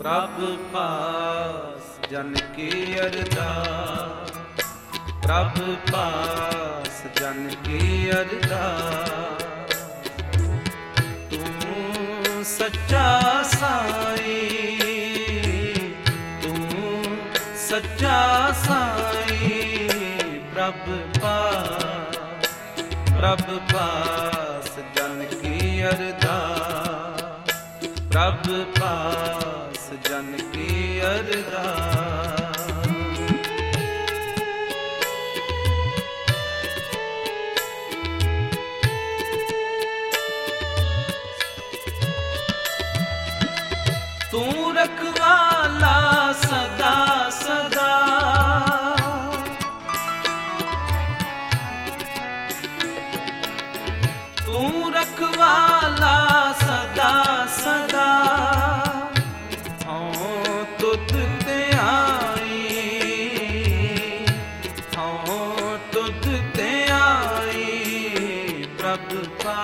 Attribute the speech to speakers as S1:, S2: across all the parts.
S1: प्रभ पास जन की अरदास, प्रभ पास जन की अरदास। तू सच्चा साई, तू सच्चा साई। प्रभ पास जन की अरदास, प्रभ पास जन की अरदास। तू रखवाला सदा सदा, तू रखवाला सदा सदा। हाँ तुझ ते आई, हाँ तुझ ते आई। प्रभ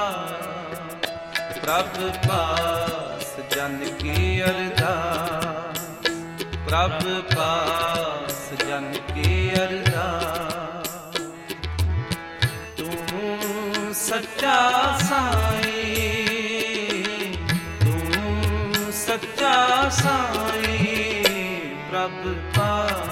S1: पास जन की अरदास, प्रभ पास जन की अरदास। तू सच्चा साई, तू सच्चा साई। प्रभ पास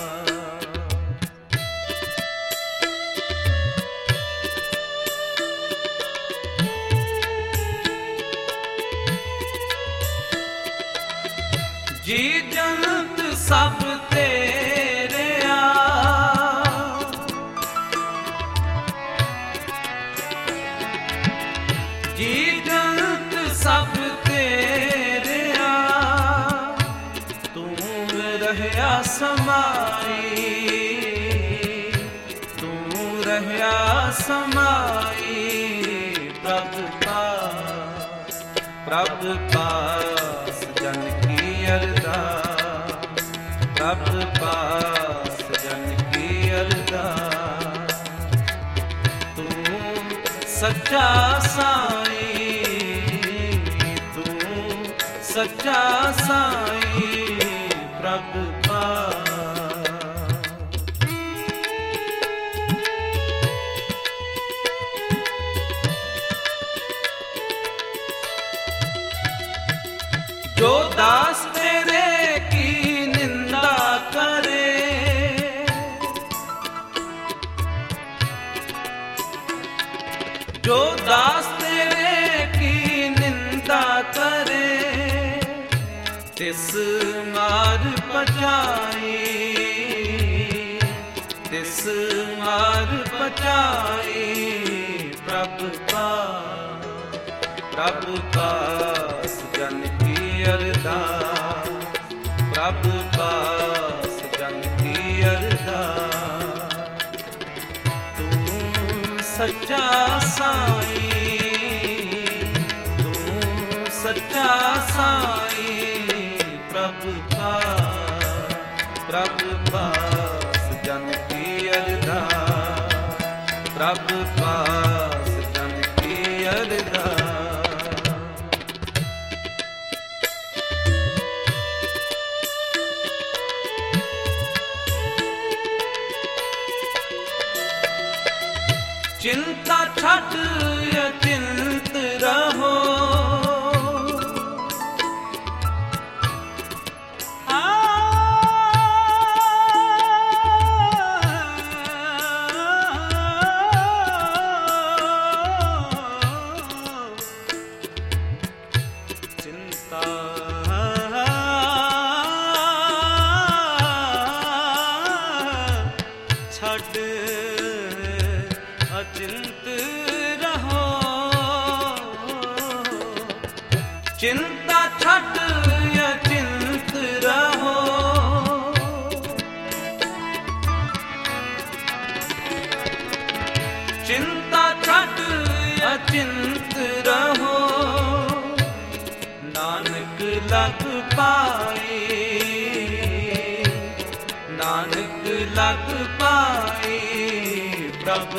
S1: जी जंत सब तेरे आ, जी जंत सब तेरे आ। तू रहया समाई, तू रहया समाई। प्रभ पास जन की अरदास, प्रभ पास जन की अरदास। तू सच्चा साई, तू सच्चा साई। प्रभ पास जो दास तेरे की निंदा करे, जो दास तेरे की निंदा करे। तिस मार पचाई, तिस मार पचाई। प्रभ पास जन की अरदास, प्रभ पास जन की अरदास। तू सच्चा साई, तू सच्चा साई। प्रभ पास जन की अरदास, प्रभ पास जन की अरदास। चिंता छट अचिंत रहो, चिंता छट अचिंत रहो। चिंता छट अचिंत रहो। चिंता छट अचिंत रहो। नानक लग पाई, नानक लग पाई। प्रभ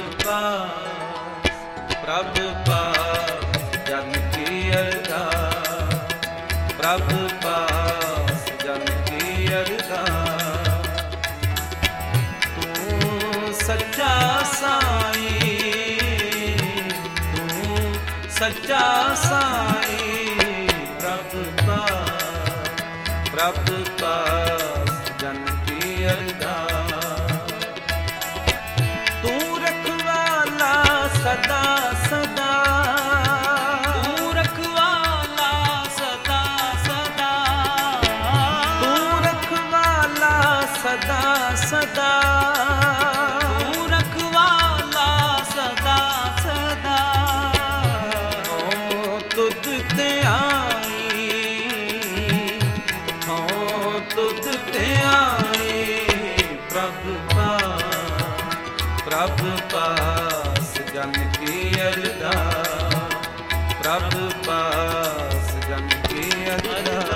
S1: पास जन की अरदास, प्रभ पास सच्चा साई प्रभु पास जन की अरदास। तू रखवाला सदा सदा,
S2: तू रखवाला सदा सदा,
S1: तू रखवाला सदा सदा,
S2: तू रखवाला सदा सदा।
S1: तुझ ते आई, हो तुझ ते आई प्रभु पास जन की अरदास, प्रभु पास जन की अरदास।